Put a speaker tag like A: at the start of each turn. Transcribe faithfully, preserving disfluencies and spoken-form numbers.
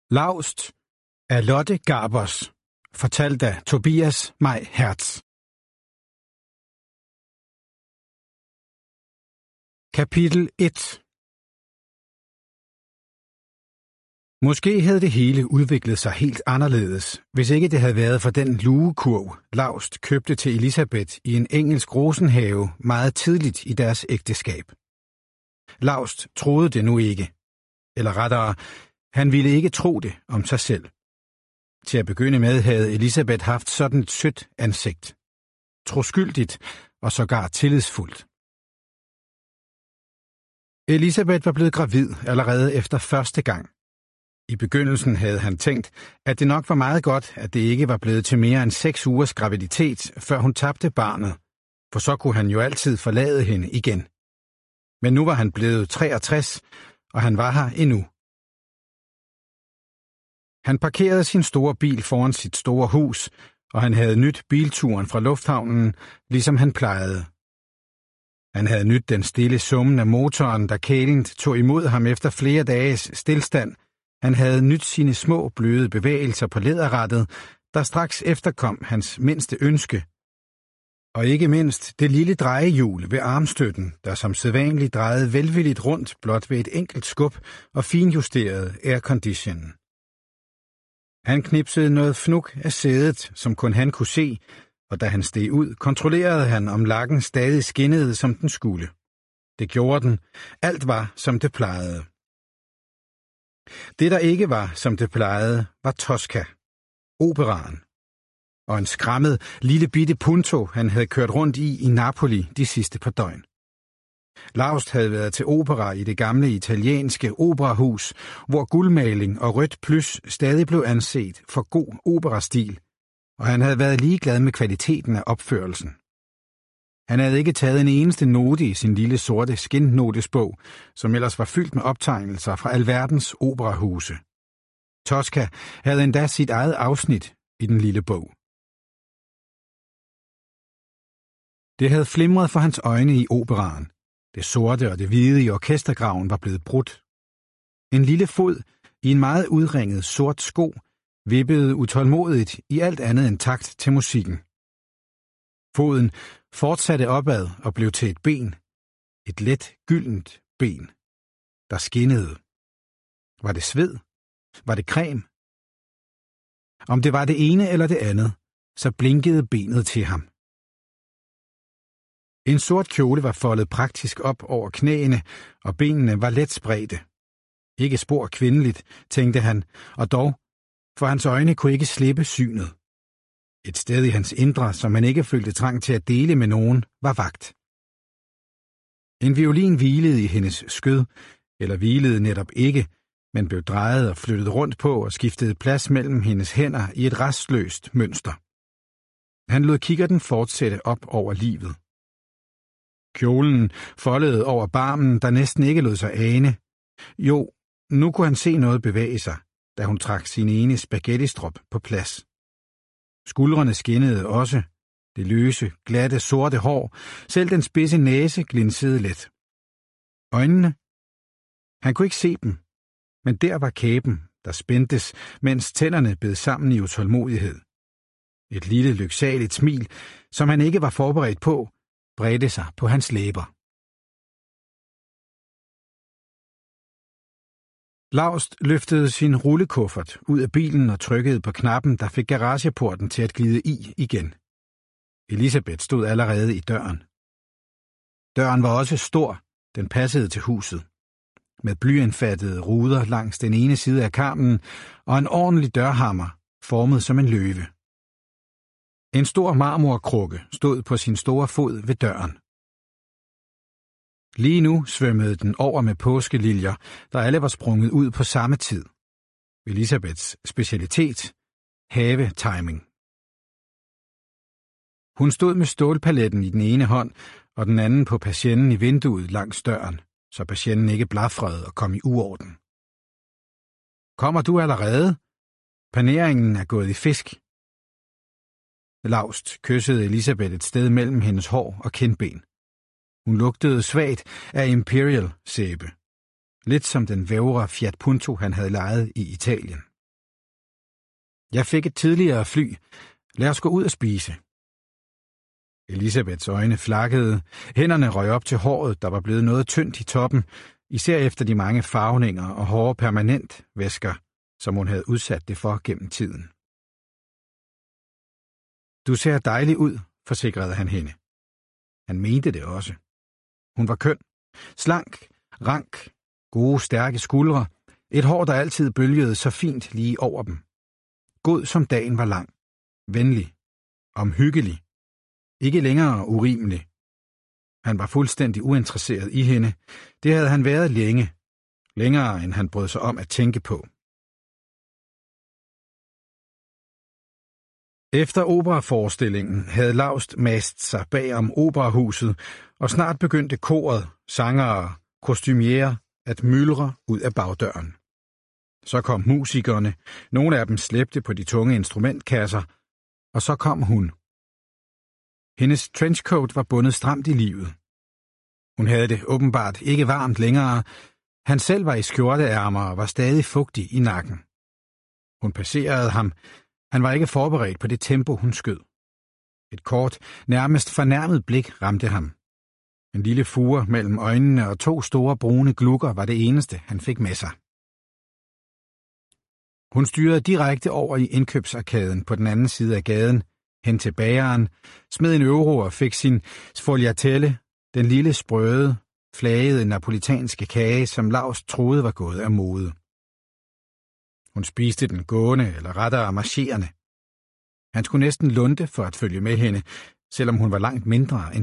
A: Laust af Lotte Garbers, fortalt af Tobias Maj Hertz. Kapitel et. Måske havde det hele udviklet sig helt anderledes, hvis ikke det havde været for den lugekurv, Laust købte til Elisabeth i en engelsk rosenhave meget tidligt i deres ægteskab. Laust troede det nu ikke. Eller rettere, han ville ikke tro det om sig selv. Til at begynde med havde Elisabeth haft sådan et sødt ansigt. Troskyldigt og sågar tillidsfuldt. Elisabeth var blevet gravid allerede efter første gang. I begyndelsen havde han tænkt, at det nok var meget godt, at det ikke var blevet til mere end seks ugers graviditet, før hun tabte barnet, for så kunne han jo altid forlade hende igen. Men nu var han blevet treogtres, og han var her endnu. Han parkerede sin store bil foran sit store hus, og han havde nydt bilturen fra lufthavnen, ligesom han plejede. Han havde nydt den stille summen af motoren, der kælent tog imod ham efter flere dages stillstand. Han havde nydt sine små, bløde bevægelser på læderrattet, der straks efterkom hans mindste ønske. Og ikke mindst det lille drejehjul ved armstøtten, der som sædvanligt drejede velvilligt rundt blot ved et enkelt skub og finjusterede airconditionen. Han knipsede noget fnuk af sædet, som kun han kunne se, og da han steg ud, kontrollerede han, om lakken stadig skinnede, som den skulle. Det gjorde den. Alt var, som det plejede. Det, der ikke var, som det plejede, var Tosca, operaen, og en skræmmet lille bitte punto, han havde kørt rundt i i Napoli de sidste par døgn. Laust havde været til opera i det gamle italienske operahus, hvor guldmaling og rødt plys stadig blev anset for god operastil, og han havde været ligeglad med kvaliteten af opførelsen. Han havde ikke taget en eneste note i sin lille sorte skinnotesbog, som ellers var fyldt med optegnelser fra alverdens operahuse. Tosca havde endda sit eget afsnit i den lille bog. Det havde flimret for hans øjne i operaen. Det sorte og det hvide i orkestergraven var blevet brudt. En lille fod i en meget udringet sort sko vippede utålmodigt i alt andet end takt til musikken. Foden fortsatte opad og blev til et ben. Et let, gyldent ben, der skinnede. Var det sved? Var det creme? Om det var det ene eller det andet, så blinkede benet til ham. En sort kjole var foldet praktisk op over knæene, og benene var let spredte. Ikke spor kvindeligt, tænkte han, og dog, for hans øjne kunne ikke slippe synet. Et sted i hans indre, som han ikke følte trang til at dele med nogen, var vagt. En violin hvilede i hendes skød, eller hvilede netop ikke, men blev drejet og flyttet rundt på og skiftede plads mellem hendes hænder i et restløst mønster. Han lod kikkerten fortsætte op over livet. Kjolen foldede over barmen, der næsten ikke lod sig ane. Jo, nu kunne han se noget bevæge sig, da hun trak sin ene spaghettistrop på plads. Skuldrene skinnede også. Det løse, glatte, sorte hår, selv den spidse næse glinsede let. Øjnene? Han kunne ikke se dem, men der var kæben, der spændtes, mens tænderne bed sammen i utålmodighed. Et lille lyksaligt smil, som han ikke var forberedt på, bredte sig på hans læber. Laust løftede sin rullekuffert ud af bilen og trykkede på knappen, der fik garageporten til at glide i igen. Elisabeth stod allerede i døren. Døren var også stor, den passede til huset. Med blyindfattede ruder langs den ene side af karmen og en ordentlig dørhammer, formet som en løve. En stor marmorkrukke stod på sin store fod ved døren. Lige nu svømmede den over med påskeliljer, der alle var sprunget ud på samme tid. Elisabeths specialitet, havetiming. Hun stod med stålpaletten i den ene hånd og den anden på patienten i vinduet langs døren, så patienten ikke blafrede og kom i uorden. Kommer du allerede? Paneringen er gået i fisk. Laust kyssede Elisabeth et sted mellem hendes hår og kindben. Hun lugtede svagt af Imperial sæbe. Lidt som den vævre Fiat Punto, han havde lejet i Italien. Jeg fik et tidligere fly. Lad os gå ud og spise. Elisabeths øjne flakkede. Hænderne røg op til håret, der var blevet noget tyndt i toppen, især efter de mange farvninger og hårde permanentvæsker, som hun havde udsat det for gennem tiden. Du ser dejlig ud, forsikrede han hende. Han mente det også. Hun var køn, slank, rank, gode, stærke skuldre, et hår, der altid bølgede så fint lige over dem. God som dagen var lang, venlig, omhyggelig, ikke længere urimelig. Han var fuldstændig uinteresseret i hende. Det havde han været længe, længere end han brød sig om at tænke på. Efter operaforestillingen havde Laust mast sig bag om operahuset, og snart begyndte koret, sangere, kostumier at myldre ud af bagdøren. Så kom musikerne, nogle af dem slæbte på de tunge instrumentkasser, og så kom hun. Hendes trenchcoat var bundet stramt i livet. Hun havde det åbenbart ikke varmt længere. Han selv var i skjorteærmer og var stadig fugtig i nakken. Hun passerede ham. Han var ikke forberedt på det tempo, hun skød. Et kort, nærmest fornærmet blik ramte ham. En lille fure mellem øjnene og to store brune glukker var det eneste, han fik med sig. Hun styrede direkte over i indkøbsarkaden på den anden side af gaden, hen til bageren, smed en euro og fik sin sfogliatelle, den lille sprøde, flagede napolitanske kage, som Laust troede var gået af mode. Hun spiste den gående, eller rettere marcherende. Han skulle næsten lunte for at følge med hende, selvom hun var langt mindre end